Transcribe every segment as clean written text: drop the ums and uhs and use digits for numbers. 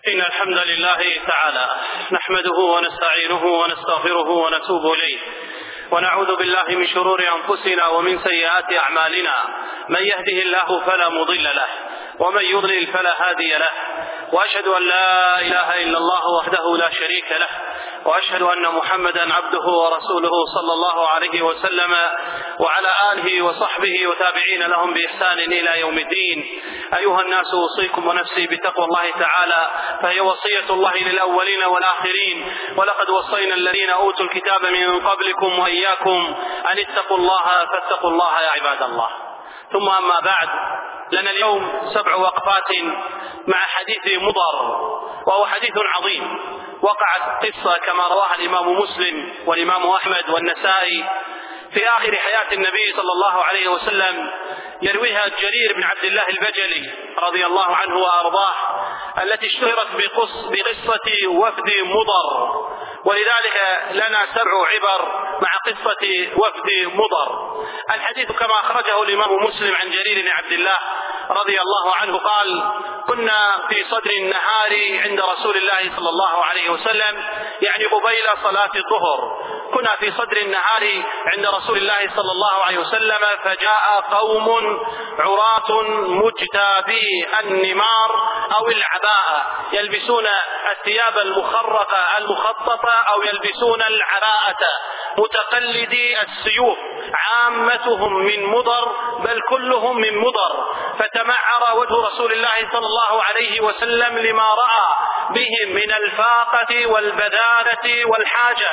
إن الحمد لله تعالى نحمده ونستعينه ونستغفره ونتوب إليه، ونعوذ بالله من شرور أنفسنا ومن سيئات أعمالنا. من يهده الله فلا مضل له، ومن يضلل فلا هادي له، وأشهد أن لا إله إلا الله وحده لا شريك له، وأشهد أن محمدا عبده ورسوله صلى الله عليه وسلم وعلى آله وصحبه وتابعين لهم بإحسان إلى يوم الدين. أيها الناس، أوصيكم ونفسي بتقوى الله تعالى، فهي وصية الله للأولين والآخرين، ولقد وصينا الذين أوتوا الكتاب من قبلكم وإياكم أن اتقوا الله فاتقوا الله يا عباد الله. ثم أما بعد، لنا اليوم 7 وقفات مع حديث مضر، وهو حديث عظيم. وقعت قصة كما رواها الإمام مسلم والإمام أحمد والنسائي في آخر حياة النبي صلى الله عليه وسلم، يرويها جرير بن عبد الله البجلي رضي الله عنه وأرضاه، التي اشتهرت بقصة وفد مضر، ولذلك لنا 7 عبر مع قصة وفد مضر. الحديث كما أخرجه الإمام مسلم عن جرير بن عبد الله رضي الله عنه قال: كنا في صدر النهار عند رسول الله صلى الله عليه وسلم، يعني قبيل صلاة الظهر. كنا في صدر النهار عند رسول الله صلى الله عليه وسلم، فجاء قوم عراة مجتابي النمار أو العباءة، يلبسون الثياب المخرقة المخططة أو يلبسون العباءة، متقلدي السيوف، عامتهم من مضر، بل كلهم من مضر. فتمعر وجه رسول الله صلى الله عليه وسلم لما رأى بهم من الفاقة والبذالة والحاجة.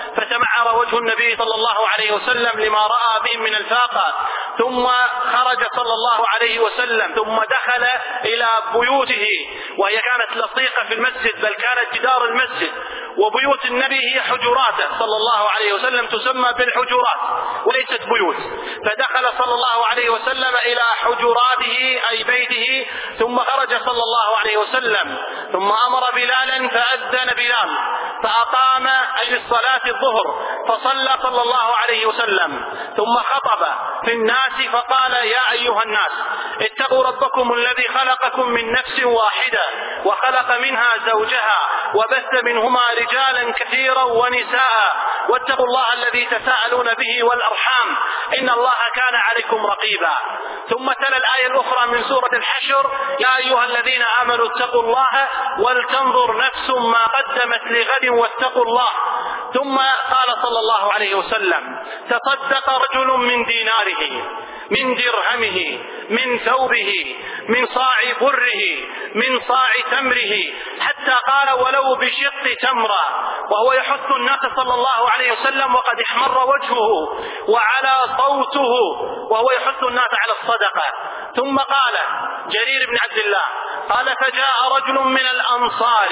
فتمعر وجه النبي صلى الله عليه وسلم لما رأى بهم من الفاقة، ثم خرج صلى الله عليه وسلم، ثم دخل إلى بيوته، وهي كانت لصيقة في المسجد، بل كانت جدار المسجد، وبيوت النبي هي حجراته صلى الله عليه وسلم، تسمى بالحجرات وليست بيوت. فدخل صلى الله عليه وسلم إلى حجراته أي بيته، ثم خرج صلى الله عليه وسلم، ثم أمر بلالا فأذن بلال، فأقام أي للصلاة الظهر، فصلى صلى الله عليه وسلم، ثم خطب في الناس فقال: يا أيها الناس، اتقوا ربكم الذي خلقكم من نفس واحدة، وخلق منها زوجها، وبث منهما رجالا كثيرا ونساء، واتقوا الله الذي تساءلون به والأرحام، إن الله كان عليكم رقيبا. ثم تلا الآية الأخرى من سورة الحشر: يا أيها الذين آمنوا اتقوا الله ولتنظر نفس ما قدمت لغد واتقوا الله. ثم قال صلى الله عليه وسلم: تصدق رجل من ديناره، من درهمه، من ثوبه، من صاع بره، من صاع تمره، حتى قال: ولو بشق تمرة. وهو يحث الناس صلى الله عليه وسلم، وقد احمر وجهه وعلى صوته، وهو يحث الناس على الصدقة. ثم قال جرير بن عبد الله قال: فجاء رجل من الأنصار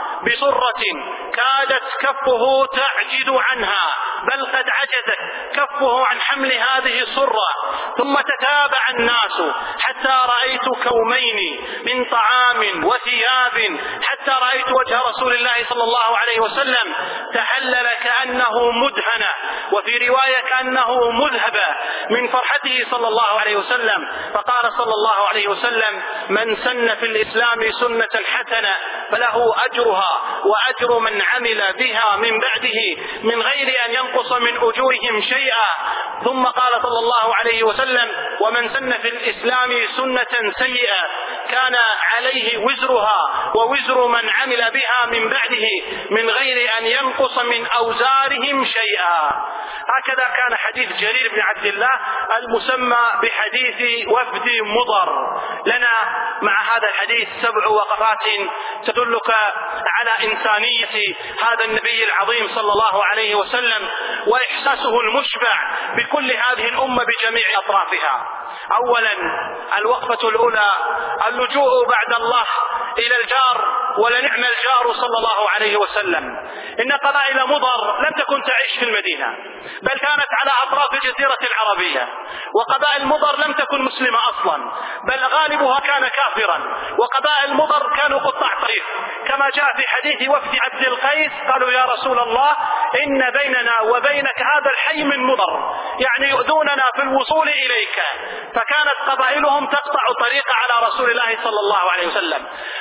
بصرة كادت كفه تعجز عنها، بل قد عجزت كفه عن حمل هذه الصرة. ثم تتابع الناس حتى رأيت كومين من طعام وثياب، حتى رأيت وجه رسول الله صلى الله عليه وسلم تحلل كأنه مدهن، وفي رواية كأنه مذهب من فرحته صلى الله عليه وسلم. فقال صلى الله عليه وسلم: من سن في الإسلام سنة حسنة فله أجرها وأجر من عمل بها من بعده من غير أن ينقص من أجورهم شيئا. ثم قال صلى الله عليه وسلم: ومن سن في الإسلام سنة سيئة كان عليه وزرها ووزر من عمل بها من بعده من غير أن ينقص من أوزارهم شيئا. هكذا كان حديث جرير بن عبد الله المسمى بحديث وفد مضر. لنا مع هذا الحديث 7 وقفات تدلك على إنسانية هذا النبي العظيم صلى الله عليه وسلم، وإحساسه المشبع بكل هذه الأمة بجميع أطرافها. أولا، الوقفة الأولى: اللجوء بعد الله إلى الجار، ولنعم الجار صلى الله عليه وسلم. إن قبائل مضر لم تكن تعيش في المدينة، بل كانت على أطراف الجزيرة العربية، وقبائل مضر لم تكن مسلمة أصلا، بل غالبها كان كافرا، وقبائل مضر كانوا قطاع طريق، كما جاء في حديث وفد عبد القيس: قالوا: يا رسول الله، إن بيننا وبينك هذا الحي من مضر، يعني يؤذوننا في الوصول إليك. فكانت قبائلهم تقطع طريق على رسول الله صلى الله عليه وسلم.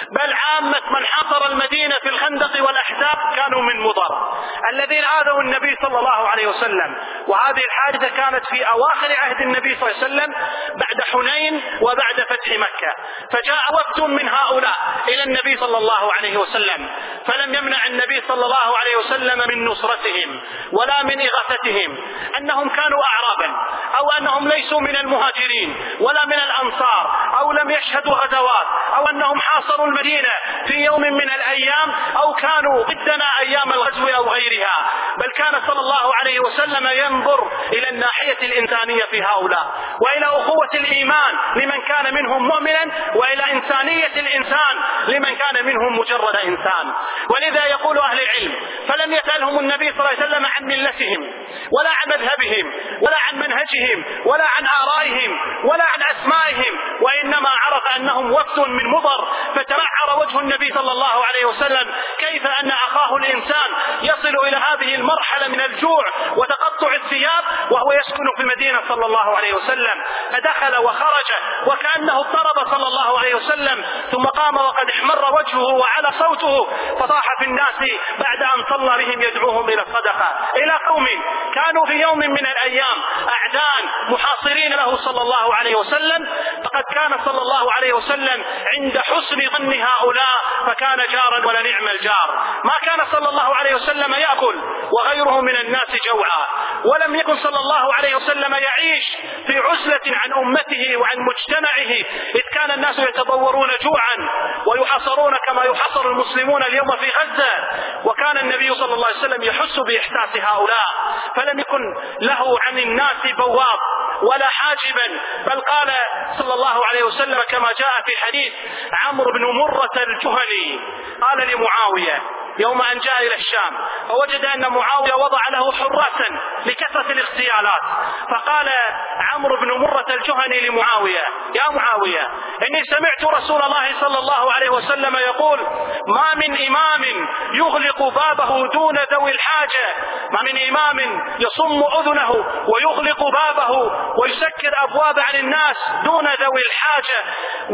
بل عامة من حاصر المدينة في الخندق والأحزاب كانوا من مضر الذين آذوا النبي صلى الله عليه وسلم. وهذه الحادثة كانت في أواخر عهد النبي صلى الله عليه وسلم بعد حنين وبعد فتح مكة، فجاء وفد من هؤلاء إلى النبي صلى الله عليه وسلم، فلم يمنع النبي صلى الله عليه وسلم من نصرتهم ولا من إغاثتهم، أنهم كانوا أعرابا أو أنهم ليسوا من المهاجرين ولا من الأنصار أو لم يشهدوا غزوات أو أنهم حاصروا المدينة في يوم من الأيام أو كانوا ضدنا أيام الغزو أو غيرها، بل كان صلى الله عليه وسلم ينظر إلى الناحية الإنسانية في هؤلاء وإلى أخوة الإيمان لمن كان منهم مؤمنا وإلى إنسانية الإنسان لمن كان منهم مجرد إنسان. ولذا يقول أهل العلم فلم يسألهم النبي صلى الله عليه وسلم عن ملتهم ولا عن مذهبهم ولا عن منهجهم ولا عن آرائهم ولا عن أسمائهم، وإنما عرف أنهم وفد من مضر، فتمعر وجه النبي صلى الله عليه وسلم كيف أن أخاه الإنسان يصل إلى هذه المرحلة من الجوع وتقطع الثياب وهو يسكن في المدينة صلى الله عليه وسلم، فدخل وخرج وكأنه اضطرب صلى الله عليه وسلم، ثم قام وقد احمر وجهه وعلى صوته فصاح في الناس بعد أن صلى بهم يدعوهم إلى الصدقة إلى قوم كانوا في يوم من الأيام أعداء محاصرين له صلى الله عليه وسلم، فقد كان صلى الله عليه وسلم عند حسن ظن هؤلاء فكان جارا ولنعم الجار. ما كان صلى الله عليه وسلم يأكل وغيره من الناس جوعا، ولم يكن صلى الله عليه وسلم يعيش في عزلة عن أمته وعن مجتمعه، إذ كان الناس يتضورون جوعا ويحاصرون كما يحاصر المسلمون اليوم في غزة، وكان النبي صلى الله عليه وسلم يحس بإحساس هؤلاء، فلم يكن له عن الناس بواب ولا حاجبا، بل قال صلى الله عليه وسلم كما جاء في حديث عمرو بن مرة الجهني قال لمعاوية يوم أن جاء إلى الشام فوجد أن معاوية وضع له حراسا لكثرة الاغتيالات، فقال عمرو بن مرة الجهني لمعاوية يا معاوية إني سمعت رسول الله صلى الله عليه وسلم يقول ما من إمام يغلق بابه دون ذوي الحاجة، ما من إمام يصم أذنه ويغلق بابه ويسكر أبواب عن الناس دون ذوي الحاجة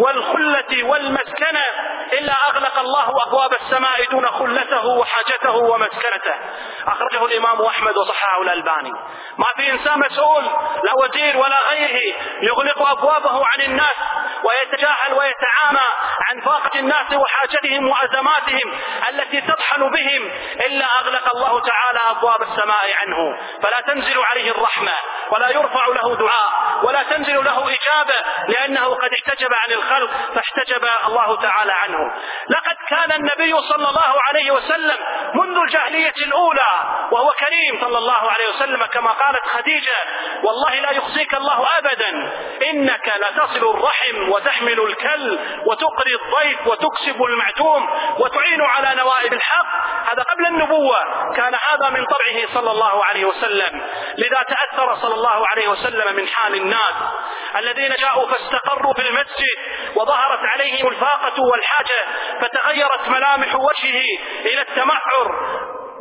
والخلة والمسكنة إلا أغلق الله أبواب السماء دون خلته وحاجته ومسكنته. أخرجه الإمام أحمد وصححه الألباني. ما في إنسان مسؤول لا وزير ولا غيره يغلق أبوابه عن الناس ويتجاهل ويتعامى عن فاقة الناس وحاجتهم وأزماتهم التي تطحن بهم إلا أغلق الله تعالى أبواب السماء عنه، فلا تنزل عليه الرحمة ولا يرفع له دعاء ولا تنزل له إجابة لأنه قد احتجب عن الخلق فاحتجب الله تعالى عنه. لقد كان النبي صلى الله عليه وسلم منذ الجاهلية الأولى وهو كريم صلى الله عليه وسلم كما قالت خديجة والله لا يخزيك الله أبدا إنك لتصل الرحم وتحمل الكل وتقري الضيف وتكسب المعدوم وتعين على نوائب الحق. هذا قبل النبوة كان هذا من طبعه صلى الله عليه وسلم، لذا تأثر صلى الله عليه وسلم من حال الناس الذين جاءوا فاستقروا في المسجد وظهرت عليهم الفاقة والحاجة فتغيرت ملامح وجهه إلى التمعر،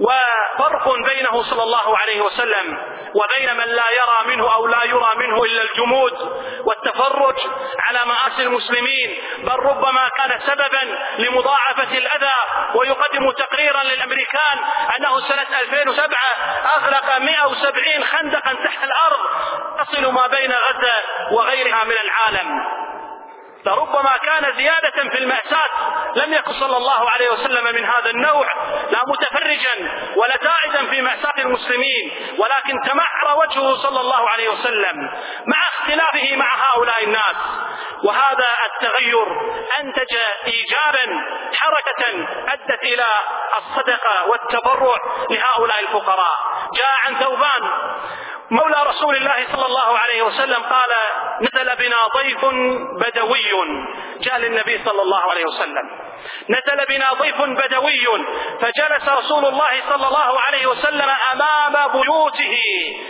وفرق بينه صلى الله عليه وسلم وبين من لا يرى منه أو لا يرى منه إلا الجمود والتفرج على مآسي المسلمين، بل ربما كان سببا لمضاعفة الأذى. ويقدم تقريرا للأمريكان أنه سنة 2007 أغلق 170 خندقا تحت الأرض تصل ما بين غزة وغيرها من العالم، فربما كان زيادة في المأساة. لم يكن صلى الله عليه وسلم من هذا النوع لا متفرجا ولا زائدا في مأساة المسلمين، ولكن تمعر وجهه صلى الله عليه وسلم مع اختلافه مع هؤلاء الناس. وهذا التغير أنتج إيجابا حركة أدت إلى الصدقة والتبرع لهؤلاء الفقراء. جاء عن ثوبان مولى رسول الله صلى الله عليه وسلم قال نزل بنا ضيف بدوي، جاء للنبي صلى الله عليه وسلم نزل بنا ضيف بدوي، فجلس رسول الله صلى الله عليه وسلم أمام بيوته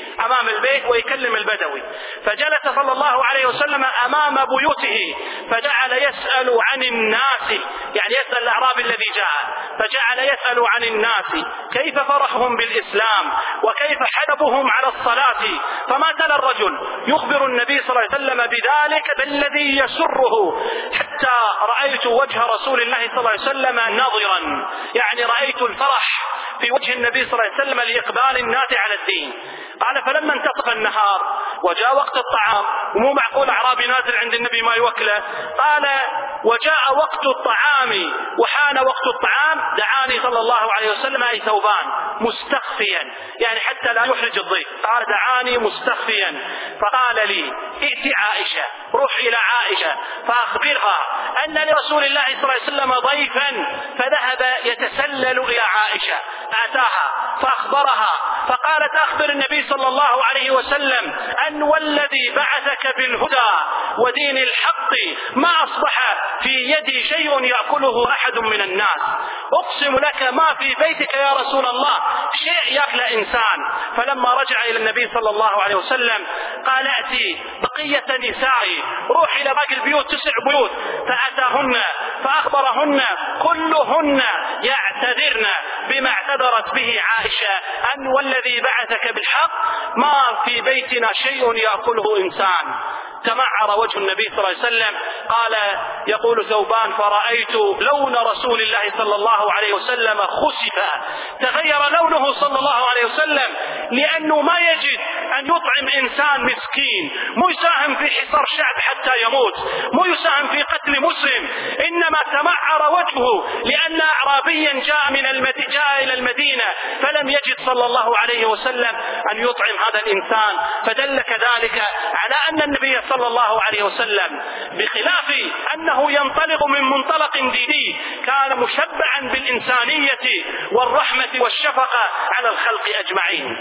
أمام البيت ويكلم البدوي. فجلس صلى الله عليه وسلم أمام بيوته فجعل يسأل عن الناس، يعني يسأل الأعرابي الذي جاء، فجعل يسأل عن الناس كيف فرحهم بالإسلام وكيف حلبهم على الصلاة. فما زال الرجل يخبر النبي صلى الله عليه وسلم بذلك بالذي يسره، حتى رأيت وجه رسول الله صلى الله عليه وسلم ناظرا، يعني رأيت الفرح في وجه النبي صلى الله عليه وسلم لإقبال الناس على الدين. قال فلما انتصف النهار وجاء وقت الطعام، ومو معقول أعرابي نازل عند النبي ما يوكله، قال وجاء وقت الطعام وحان وقت الطعام دعاني صلى الله عليه وسلم أي ثوبان مستخفيا، يعني حتى لا يحرج الضيف، قال دعاني مستخفيا فقال لي ائت عائشة، روح إلى عائشة فأخبرها أن لرسول الله صلى الله عليه وسلم ضيفا، فذهب يتسلل إلى عائشة أتاها فأخبرها فقالت أخبر النبي صلى الله عليه وسلم أن والذي بعثك بالهدى ودين الحق ما أصبح في يدي شيء يأكله أحد من الناس، أقسم لك ما في بيتك يا رسول الله شيء يأكل إنسان. فلما رجع إلى النبي صلى الله عليه وسلم قال أتي بقية نسائي، روح إلى باقي البيوت 9 بيوت، فأتاهن فأخبرهن كلهن يعتذرن بما اعتذرت به عائشة أن والذي بعثك بالحق ما في بيتنا شيء يأكله إنسان. تمعر وجه النبي صلى الله عليه وسلم، قال يقول ثوبان فرأيت لون رسول الله صلى الله عليه وسلم خسفا، تغير لونه صلى الله عليه وسلم لأنه ما يجد أن يطعم إنسان مسكين، مو يساهم في حصار شعب حتى يموت، مو يساهم في قتل مسلم، إنما تمعر وجهه لأن أعرابيا جاء إلى المدينة فلم يجد صلى الله عليه وسلم أن يطعم هذا الإنسان. فدل كذلك على أن النبي صلى الله عليه وسلم بخلاف أنه ينطلق من منطلق ديني كان مشبعا بالإنسانية والرحمة والشفقة على الخلق أجمعين.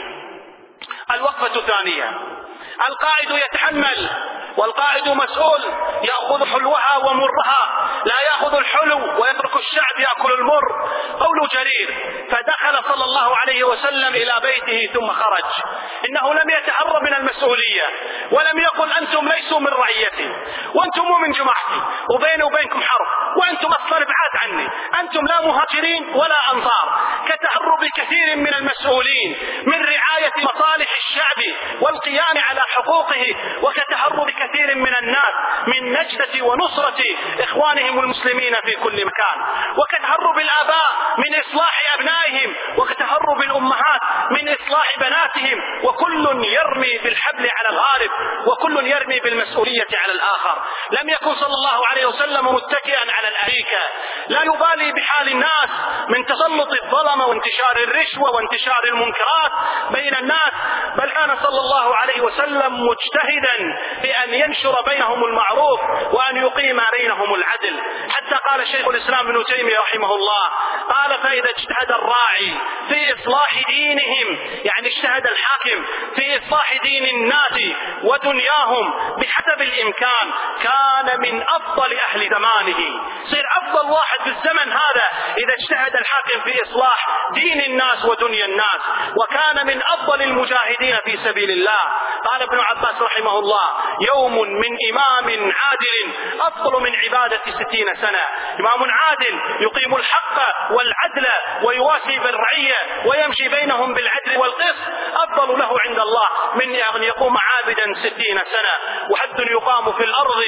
الوقفة الثانية، القائد يتحمل والقائد مسؤول، يأخذ حلوها ومرها، لا يأخذ الحلو ويترك الشعب يأكل المر. قول جرير فدخل صلى الله عليه وسلم إلى بيته ثم خرج، إنه لم يتهرب من المسؤولية ولم يقل أنتم ليسوا من رعيتي وأنتم مو من جماعتي وبيني وبينكم حرب وأنتم أصلا ابعاد عني، أنتم لا مهاجرين ولا أنصار، كتهرب كثير من المسؤولين من رعاية مصالح الشعب والقيام على حقوقه، وكتهرب كثير من الناس من نجدة ونصرة إخوانهم المسلمين في كل مكان، وكتهرب الآباء من إصلاح أبنائهم، وكتهرب الأمهات من إصلاح بناتهم، وكل يرمي بالحبل على الغارب وكل يرمي بالمسؤولية على الآخر. لم يكن صلى الله عليه وسلم متكئا على الأريكة، لا يبالي بحال الناس من تسلط الظلم وانتشار الرشوة وانتشار المنكرات بين الناس، بل كان صلى الله عليه وسلم مجتهدا في أن ينشر بينهم المعروف وأن يقيم بينهم العدل. حتى قال شيخ الإسلام ابن تيمية رحمه الله، قال فإذا اجتهد الراعي في إصلاح دينهم، يعني اجتهد الحاكم في إصلاح دين الناس ودنياهم بحسب الإمكان، كان من أفضل أهل زمانه، صير أفضل واحد في الزمن هذا إذا اجتهد الحاكم في إصلاح دين الناس ودنيا الناس، وكان من أفضل المجاهدين في سبيل الله. قال ابن عباس رحمه الله يوم من إمام عادل أفضل من عبادة 60 سنة. إمام عادل يقيم الحق والعدل ويواسي بالرعية ويمشي بينهم بالعدل والقسط أفضل له عند الله من أن يقوم عابدا 60 سنة. وحد يقام في الأرض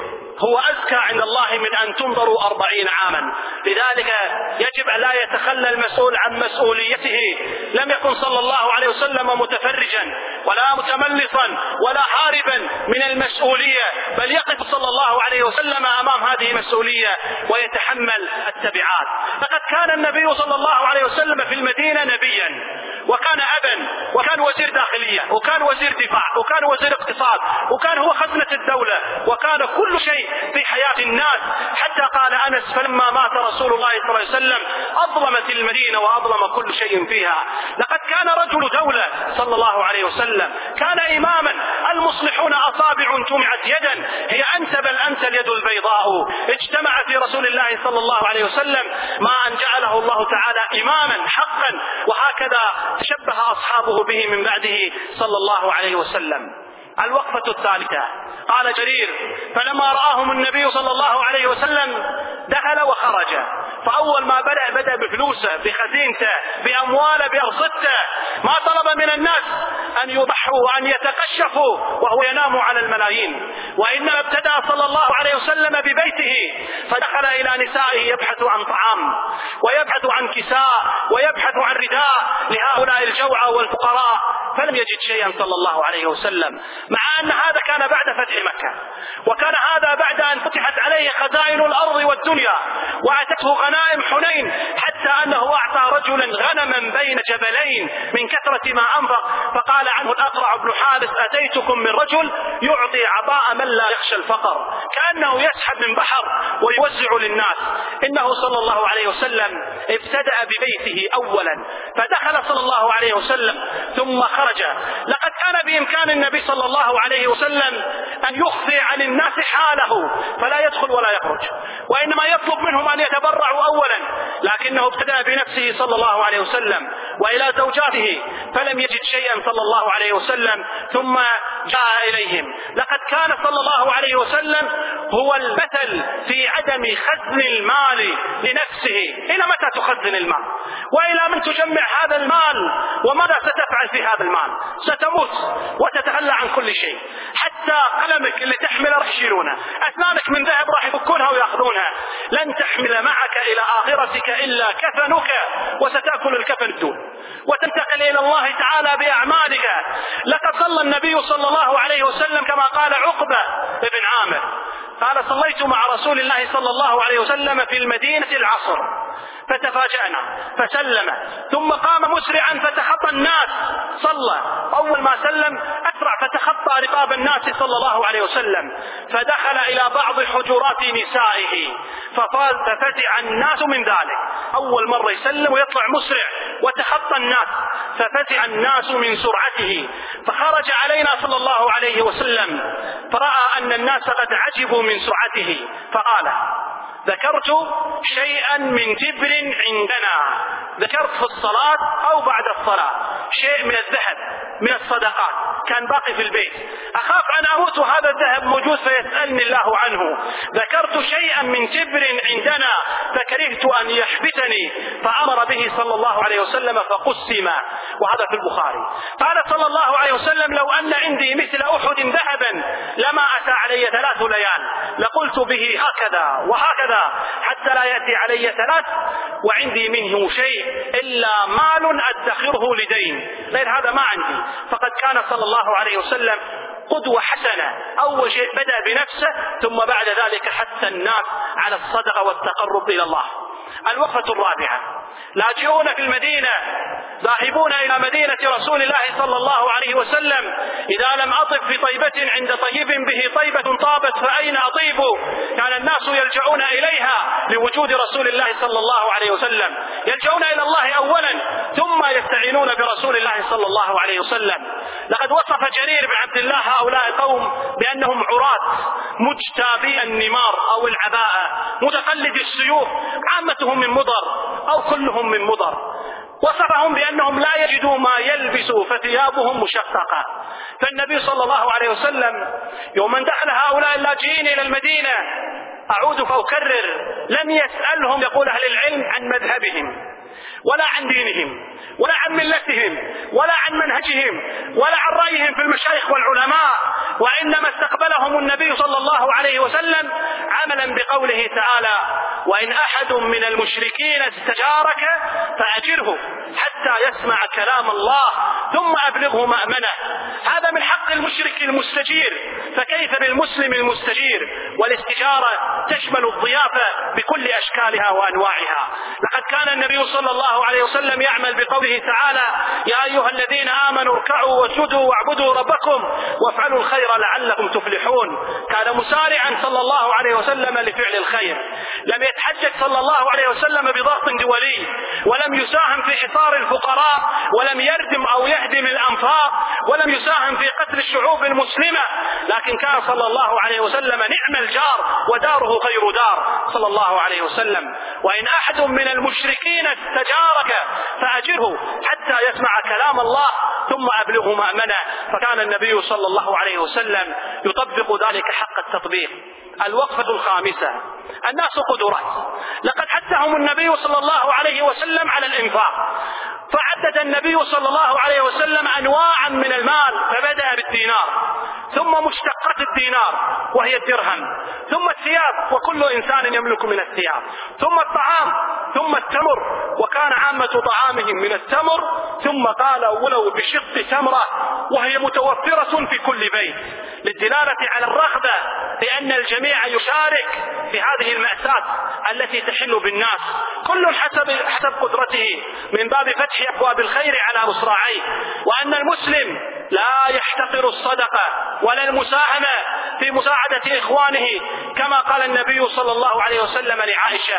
هو أزكى عند الله من أن تنظروا 40 عاما. لذلك يجب أن لا يتخلى المسؤول عن مسؤوليته. لم يكن صلى الله عليه وسلم متفرجا ولا متملصا ولا هاربا من المسؤولية، بل يقف صلى الله عليه وسلم أمام هذه المسؤولية ويتحمل التبعات. لقد كان النبي صلى الله عليه وسلم في المدينة نبيا، وكان أبا، وكان وزير داخلية، وكان وزير دفاع، وكان وزير اقتصاد، وكان هو خزنة الدولة، وكان كل شيء في حياة الناس. حتى قال أنس فلما مات رسول الله صلى الله عليه وسلم أظلمت المدينة وأظلم كل شيء فيها. لقد كان رجل دولة صلى الله عليه وسلم، كان إماما، المصلحون أصابع جمعت يدا، هي أنت بل أنت اليد البيضاء، اجتمع في رسول الله صلى الله عليه وسلم ما أن جعله الله تعالى إماما حقا، وهكذا تشبه أصحابه به من بعده صلى الله عليه وسلم. الوقفة الثالثة، قال جرير: فلما رآهم النبي صلى الله عليه وسلم دخل وخرج، فأول ما بدأ بفلوسه، بخزينته، بأمواله، بأرصدته، ما طلب من الناس أن يضحوا وأن يتقشفوا وهو ينام على الملايين، وإنما ابتدأ صلى الله عليه وسلم ببيته، فدخل إلى نسائه يبحث عن طعام ويبحث عن كساء ويبحث عن رداء لهؤلاء الجوعى والفقراء، فلم يجد شيئا صلى الله عليه وسلم، مع أن هذا كان بعد فتح مكة، وكان هذا بعد أن فتحت عليه خزائن الأرض والدنيا وأتته غنائم حنين، حتى أنه أعطى رجلا غنما بين جبلين من كثرة ما أنفق، فقال عنه الأقرع بن حابس: أتيتكم من رجل يعطي عطاء من لا يخشى الفقر، كأنه يسحب من بحر ويوزع للناس. إنه صلى الله عليه وسلم ابتدأ ببيته أولا، فدخل صلى الله عليه وسلم ثم خرج. لقد كان بإمكان النبي صلى الله عليه وسلم أن يخفي عن الناس حاله فلا يدخل ولا يخرج، وإنما يطلب منهم أن يتبرعوا أولا، لكنه ابتدأ بنفسه صلى الله عليه وسلم وإلى زوجاته، فلم يجد شيئا صلى الله عليه وسلم ثم جاء إليهم. لقد كان صلى الله عليه وسلم هو المثل في عدم خزن المال لنفسه. إلى متى تخزن المال؟ وإلى من تجمع هذا المال؟ وماذا ستفعل في هذا المال؟ ستموت وتتخلى عن كل شيء، حتى قلمك اللي تحمله راح يشيلونه، أسنانك من ذهب راح يفكونها ويأخذونها، لن تحمل معك إلى آخرتك إلا كفنك، وستأكل الكفن الدون وتنتقل إلى الله تعالى بأعمالك. لقد صلى النبي صلى الله عليه وسلم كما قال عقبة بن عامر، قال: صليت مع رسول الله صلى الله عليه وسلم في المدينة العصر، فتفاجأنا فسلم، ثم قام مسرعا فتخطى الناس، صلى، أول ما سلم أسرع فتخطى رقاب الناس صلى الله عليه وسلم، فدخل إلى بعض حجرات نسائه ففزع الناس من ذلك. أول مرة يسلم ويطلع مسرع وتخطى الناس، ففزع الناس من سرعته، فخرج علينا صلى الله عليه وسلم فرأى أن الناس قد عجبوا من سرعته، فقال: ذكرت شيئا من جبر عندنا، ذكرت في الصلاة أو بعد الصلاة شيء من الذهب من الصدقات كان باقي في البيت، أخاف أن أموت وهذا الذهب موجود فيسألني الله عنه، ذكرت شيئا من جبر عندنا فكرهت أن يحبسني، فأمر به صلى الله عليه وسلم فقسم، وهذا في البخاري. قال صلى الله عليه وسلم: لو أن عندي مثل أحد ذهبا لما أتى علي 3 ليال، لقلت به هكذا وهكذا حتى لا يأتي علي 3 وعندي منه شيء إلا مال أدخره لدين، غير هذا ما عندي. فقد كان صلى الله عليه وسلم قدوة حسنة، أول شيء بدأ بنفسه ثم بعد ذلك حث الناس على الصدقة والتقرب إلى الله. الوقفة الرابعة: لاجئون في المدينة ذاهبون إلى مدينة رسول الله صلى الله عليه وسلم، إذا لم أطب في طيبة عند طيب به طيبة طابت فأين أطيب؟ كان الناس يلجؤون إليها لوجود رسول الله صلى الله عليه وسلم، يلجؤون إلى الله أولا ثم يستعينون برسول الله صلى الله عليه وسلم. لقد وصف جرير بن عبد الله هؤلاء القوم بأنهم عراة مجتابي النمار أو العباءة متقلد السيوف، عامتهم من مضر أو كلهم من مضر. وصفهم بأنهم لا يجدوا ما يلبسوا فثيابهم مشققة. فالنبي صلى الله عليه وسلم يوم دخل هؤلاء اللاجئين إلى المدينة، أعود فأكرر، لم يسألهم يقول أهل العلم عن مذهبهم ولا عن دينهم ولا عن ملتهم ولا عن منهجهم ولا عن رأيهم في المشايخ والعلماء، وإنما استقبلهم النبي صلى الله عليه وسلم عملا بقوله تعالى: وإن أحد من المشركين استجارك فأجره حتى يسمع كلام الله ثم أبلغه مأمنه. هذا من حق المشرك المستجير، فكيف بالمسلم المستجير؟ والاستجارة تشمل الضيافة بكل أشكالها وأنواعها. لقد كان النبي صلى الله عليه وسلم يعمل بقوله تعالى: يا أيها الذين آمنوا اركعوا واسجدوا واعبدوا ربكم وافعلوا الخير الخير لعلكم تفلحون. كان مسارعا صلى الله عليه وسلم لفعل الخير. لم يتحجج صلى الله عليه وسلم بضغط دولي، ولم يساهم في حصار الفقراء، ولم يردم أو يهدم الأنفاق، ولم يساهم في قتل الشعوب المسلمة، لكن كان صلى الله عليه وسلم نعم الجار وداره خير دار صلى الله عليه وسلم. وإن أحد من المشركين استجارك فأجره حتى يسمع كلام الله ثم أبلغه مأمنه. فكان النبي صلى الله عليه وسلم يطبق ذلك حق التطبيق. الوقفة الخامسة: الناس قدرات. لقد حثهم النبي صلى الله عليه وسلم على الإنفاق، فعدد النبي صلى الله عليه وسلم أنواعا من المال، فبدأ بالدينار، ثم مشتقات الدينار وهي الدرهم، ثم الثياب وكل إنسان يملك من الثياب، ثم الطعام، ثم التمر وكان عامة طعامهم من التمر، ثم قال ولو بشق تمرة وهي متوفرة في كل بيت، للدلالة على الرغبة لأن الجميع يشارك في هذه المأساة التي تحل بالناس، كل حسب قدرته، من باب فتح أبواب الخير على مصراعيه، وأن المسلم لا يحتقر الصدقة ولا المساهمة في مساعدة إخوانه، كما قال النبي صلى الله عليه وسلم لعائشة: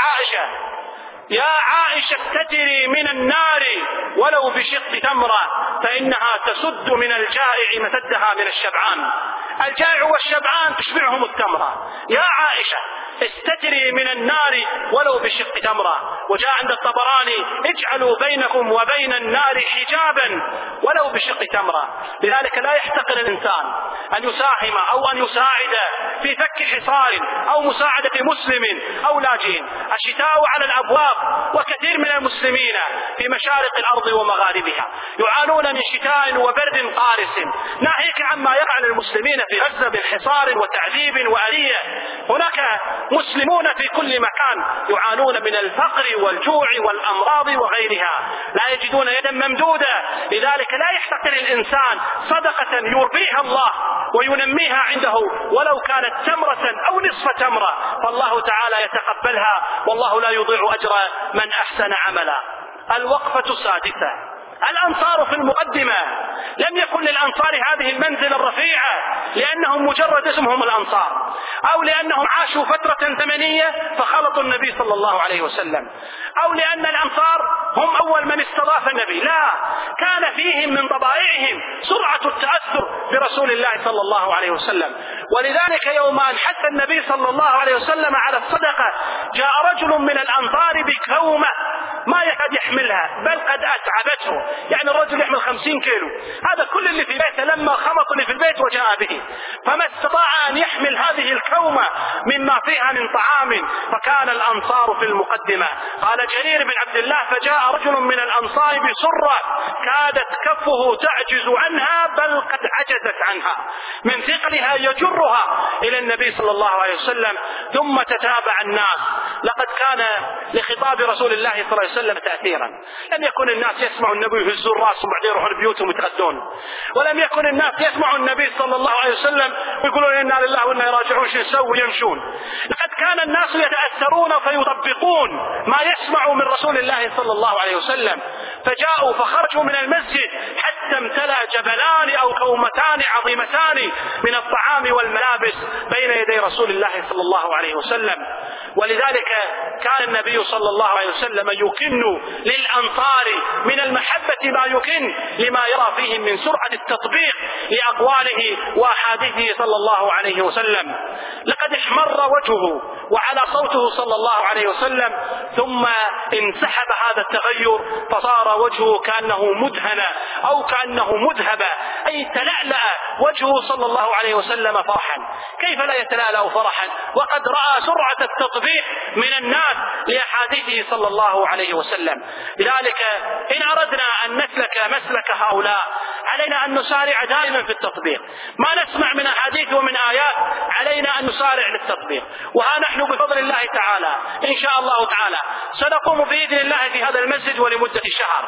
يا عائشة استتري من النار ولو بشق تمرة فإنها تسد من الجائع مسدها من الشبعان. الجائع والشبعان تشبعهم التمرة. يا عائشة استتري من النار ولو بشق تمرة. وجاء عند الطبراني: اجعلوا بينكم وبين النار حجابا ولو بشق تمرة. لذلك لا يحتقر الإنسان أن يساهم أو أن يساعد في فك حصار أو مساعدة مسلم أو لاجئ. الشتاء على الأبواب، وكثير من المسلمين في مشارق الأرض ومغاربها يعانون من شتاء وبرد قارس، ناهيك عما يقع للمسلمين في غزة من حصار وتعذيب وأذية. هناك مسلمون في كل مكان يعانون من الفقر والجوع والأمراض وغيرها، لا يجدون يدا ممدودة. لذلك لا يحتقر الإنسان صدقة يربيها الله وينميها عنده ولو كانت تمرة أو نصف تمرة، فالله تعالى يتقبلها، والله لا يضيع أجر من أحسن عملا. الوقفة السادسة: الأنصار في المقدمة. لم يكن للأنصار هذه المنزلة الرفيعة لأنهم مجرد اسمهم الأنصار، أو لأنهم عاشوا فترة زمنية فخلطوا النبي صلى الله عليه وسلم، أو لأن الأنصار هم أول من استضاف النبي. لا، كان فيهم من طبائعهم سرعة التأثر برسول الله صلى الله عليه وسلم. ولذلك يوم أن حث النبي صلى الله عليه وسلم على الصدقة جاء رجل من الأنصار بكومة ما يكاد يحملها، بل قد أتعبته. يعني الرجل يحمل 50 كيلو، هذا كل اللي في بيته لما خمط اللي في البيت وجاء به، فما استطاع أن يحمل هذه الكومة مما فيها من طعام، فكان الأنصار في المقدمة. قال جرير بن عبد الله: فجاء رجل من الأنصار بسرة كادت كفه تعجز عنها بل قد عجزت عنها من ثقلها يجرها إلى النبي صلى الله عليه وسلم، ثم تتابع الناس. لقد كان لخطاب رسول الله صلى الله عليه وسلم تأثيرا. لم يكن الناس يسمعوا النبي يهزون راسهم وبعدين يروحون بيوتهم يتغدون، ولم يكن الناس يسمعوا النبي صلى الله عليه وسلم ويقولون إنا لله وإنا راجعون شو يسوي يمشون. لقد كان الناس يتأثرون فيطبقون ما يسمعوا من رسول الله صلى الله عليه وسلم، فجاءوا فخرجوا من المسجد حتى امتلأ جبلان أو كومتان عظيمتان من الطعام والملابس بين يدي رسول الله صلى الله عليه وسلم. ولذلك كان النبي صلى الله عليه وسلم يكن للأنصار من المحبة ما يكن لما يرى فيهم من سرعة التطبيق لأقواله وأحاديثه صلى الله عليه وسلم. لقد احمر وجهه وعلى صوته صلى الله عليه وسلم، ثم انسحب هذا التغير فصار وجهه كأنه مدهن أو كأنه مذهب، أي تلألأ وجهه صلى الله عليه وسلم فرحا. كيف لا يتلألأ فرحا وقد رأى سرعة التطبيق من الناس لأحاديثه صلى الله عليه وسلم؟ لذلك إن أردنا أن نسلك مسلك هؤلاء علينا أن نسارع دائما في التطبيق. ما نسمع من أحاديث ومن آيات علينا أن نسارع للتطبيق. وها نحن بفضل الله تعالى إن شاء الله تعالى سنقوم بإذن الله في هذا المسجد ولمدة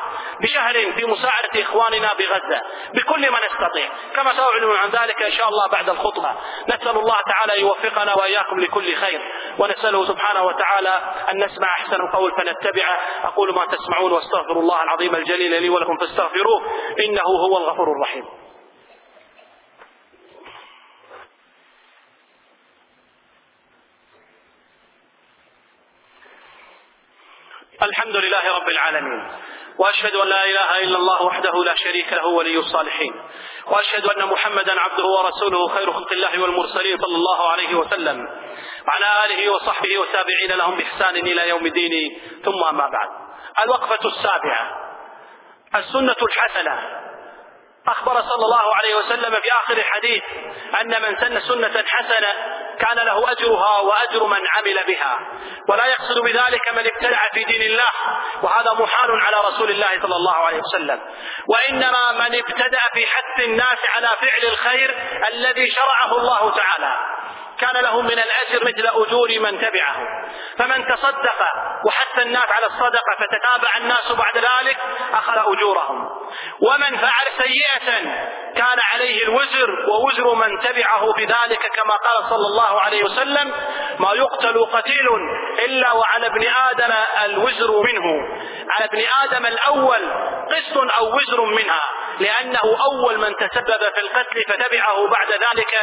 بشهر في مساعدة إخواننا بغزة بكل ما نستطيع، كما سأعلن عن ذلك إن شاء الله بعد الخطبة. نسأل الله تعالى يوفقنا وإياكم لكل خير، ونسأله سبحانه وتعالى أن نسمع أحسن القول فنتبعه. أقول ما تسمعون واستغفر الله العظيم الجليل لي ولكم فاستغفروه إنه هو الغفور الرحيم. الحمد لله رب العالمين، وأشهد أن لا إله إلا الله وحده لا شريك له ولي الصالحين، وأشهد أن محمدا عبده ورسوله خير خلق الله والمرسلين صلى الله عليه وسلم، وعلى آله وصحبه والتابعين لهم بإحسان إلى يوم الدين. ثم أما بعد. الوقفة السابعة: السنة الحسنة. أخبر صلى الله عليه وسلم في آخر الحديث أن من سن سنة حسنة كان له أجرها وأجر من عمل بها، ولا يقصد بذلك من ابتدع في دين الله، وهذا محال على رسول الله صلى الله عليه وسلم، وإنما من ابتدع في حث الناس على فعل الخير الذي شرعه الله تعالى كان له من الأجر مثل أجور من تبعه. فمن تصدق وحث الناس على الصدقة فتتابع الناس بعد ذلك أخذ أجورهم، ومن فعل سيئة كان عليه الوزر ووزر من تبعه بذلك، كما قال صلى الله عليه وسلم: ما يقتل قتيل إلا وعلى ابن آدم الوزر منه. على ابن آدم الأول قسط أو وزر منها، لأنه أول من تسبب في القتل فتبعه بعد ذلك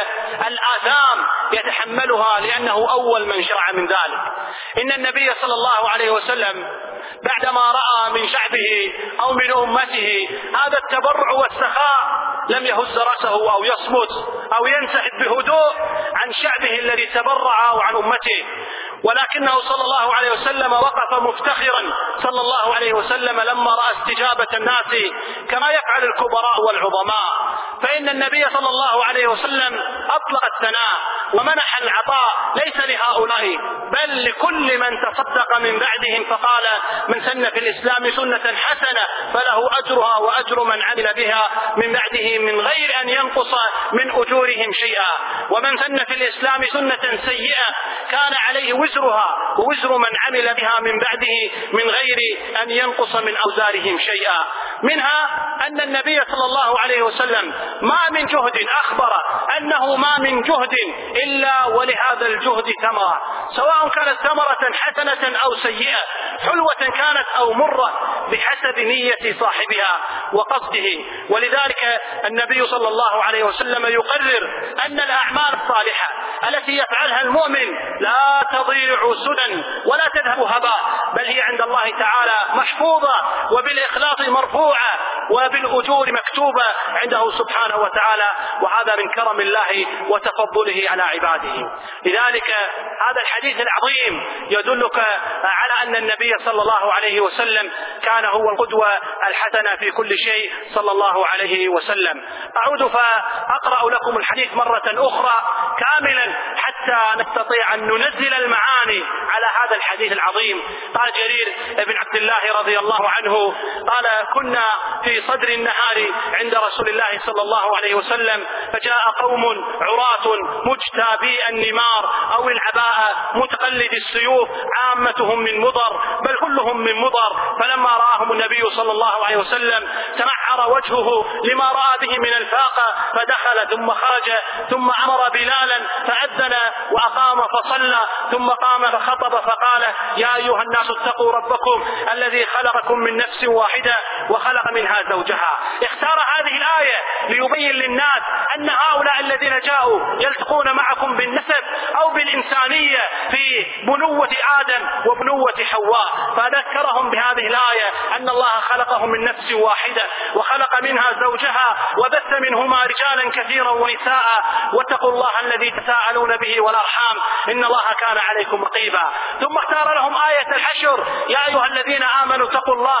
الآثام يتحملها، لأنه أول من شرع من ذلك. إن النبي صلى الله عليه وسلم بعدما رأى من شعبه أو من أمته هذا التبرع والسخاء لم يهز رأسه أو يصمت أو ينسحب بهدوء عن شعبه الذي تبرع وعن أمته، ولكنه صلى الله عليه وسلم وقف مفتخرا صلى الله عليه وسلم لما رأى استجابة الناس كما يفعل الكبراء والعظماء. فإن النبي صلى الله عليه وسلم أطلق الثناء ومنح العطاء ليس لهؤلاء بل لكل من تصدق من بعدهم، فقال: من سن في الإسلام سنة حسنة فله أجرها وأجر من عمل بها من بعده من غير أن ينقص من أجورهم شيئا، ومن سن في الإسلام سنة سيئة كان عليه وزرها ووزر من عمل بها من بعده من غير أن ينقص من أوزارهم شيئا. منها أن النبي صلى الله عليه وسلم ما من جهد أخبر أنه ما من جهد إلا ولهذا الجهد ثمرة، سواء كانت ثمرة حسنة أو سيئة، حلوة كانت أو مرة، بحسب نية صاحبها وقصده. ولذلك النبي صلى الله عليه وسلم يقرر أن الأعمال الصالحة التي يفعلها المؤمن لا تضيع سدى ولا تذهب هباء، بل هي عند الله تعالى محفوظة وبالإخلاص مرفوعة وبالأجور مكتوبة عنده سبحانه وتعالى، وهذا من كرم الله وتفضله على عباده. لذلك هذا الحديث العظيم يدلك على أن النبي صلى الله عليه وسلم كان هو القدوة الحسنة في كل شيء صلى الله عليه وسلم. أعود فأقرأ لكم الحديث مرة أخرى كاملا حتى نستطيع أن ننزل المعاني على هذا الحديث العظيم. قال جرير بن عبد الله رضي الله عنه قال: كنا في صدر النهار عند رسول الله صلى الله عليه وسلم، فجاء قوم عراة مجتابي النمار أو العباء متقلد السيوف، عامتهم من مضر بل كلهم من مضر، فلما رآهم النبي صلى الله عليه وسلم تمعر وجهه لما رأى به من الفاقة، فدخل ثم خرج ثم أمر بلالا فأذن وأقام فصلى، ثم قام فخطب فقال: يا أيها الناس اتقوا ربكم الذي خلقكم من نفس واحدة وخلق منها زوجها. اختار هذه الآية ليبين للناس أن هؤلاء الذين جاءوا يلتقون معكم بالنسب أو بالإنسانية في بنوة آدم وبنوة حواء، فذكرهم بهذه الآية أن الله خلقهم من نفس واحدة وخلق منها زوجها وبث منهما رجالا كثيرا ونساء، واتقوا الله الذي تساءلون به والأرحام إن الله كان عليكم رقيبا. ثم اختار لهم آية الحشر: يا أيها الذين آمنوا اتقوا الله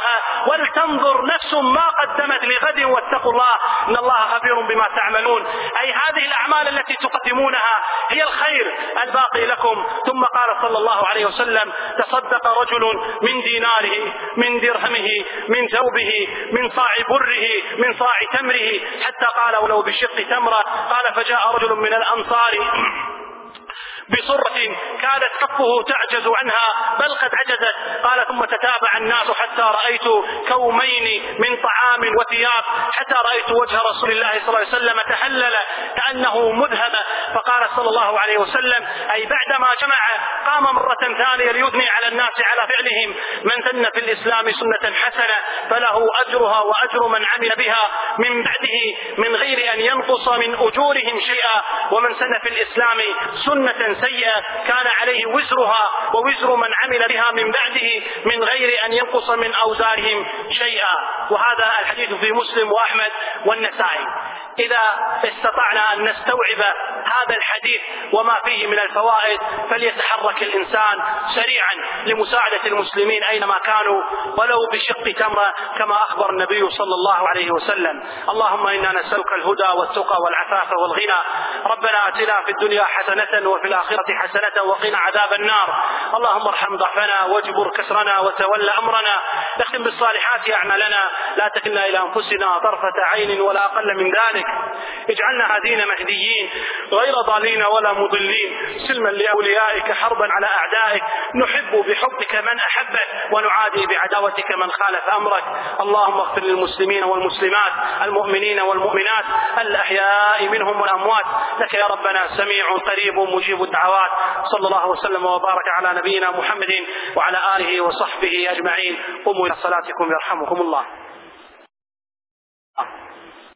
ولتنظر نفس ما قدمت لغد واتقوا الله إن الله خبير بما تعملون. أي هذه الأعمال التي تقدمونها هي الخير الباقي لكم. ثم قال صلى الله عليه وسلم: تصدق رجل من ديناره من درهمه من ثوبه من صاع بره من صاع تمره، حتى قال: ولو بشق تمرة. قال: فجاء رجل من الأنصار بصرة كانت كفه تعجز عنها بل قد عجزت. قال: ثم تتابع الناس حتى رأيت كومين من طعام وثياب، حتى رأيت وجه رسول الله صلى الله عليه وسلم تهلل كأنه مذهب. فقال صلى الله عليه وسلم: أي بعدما جمع قام مرة ثانية ليثني على الناس على فعلهم: من سن في الإسلام سنة حسنة فله أجرها وأجر من عمل بها من بعده من غير أن ينقص من أجورهم شيئا، ومن سن في الإسلام سنة سيئة كان عليه وزرها ووزر من عمل بها من بعده من غير أن ينقص من أوزارهم شيئا. وهذا الحديث في مسلم وأحمد والنسائي. إذا استطعنا أن نستوعب هذا الحديث وما فيه من الفوائد فليتحرك الإنسان سريعا لمساعدة المسلمين أينما كانوا ولو بشق تمرة كما أخبر النبي صلى الله عليه وسلم. اللهم إنا نسألك الهدى والتقى والعفاف والغنى. ربنا آتنا في الدنيا حسنة وفي الآخرة حسنة وقنا عذاب النار. اللهم ارحم ضعفنا واجبر كسرنا وتول أمرنا. اختم بالصالحات أعمالنا لا تكلنا إلى أنفسنا طرفة عين ولا أقل من ذلك. اجعلنا هادين مهديين غير ضالين ولا مضلين سلما لأوليائك حربا على أعدائك نحب بحبك من أحبك ونعادي بعداوتك من خالف أمرك. اللهم اغفر للمسلمين والمسلمات المؤمنين والمؤمنات الأحياء منهم والأموات لك يا ربنا سميع قريب مجيب الدعوات. صلى الله وسلم وبارك على نبينا محمد وعلى آله وصحبه أجمعين. قوموا إلى صلاتكم يرحمكم الله.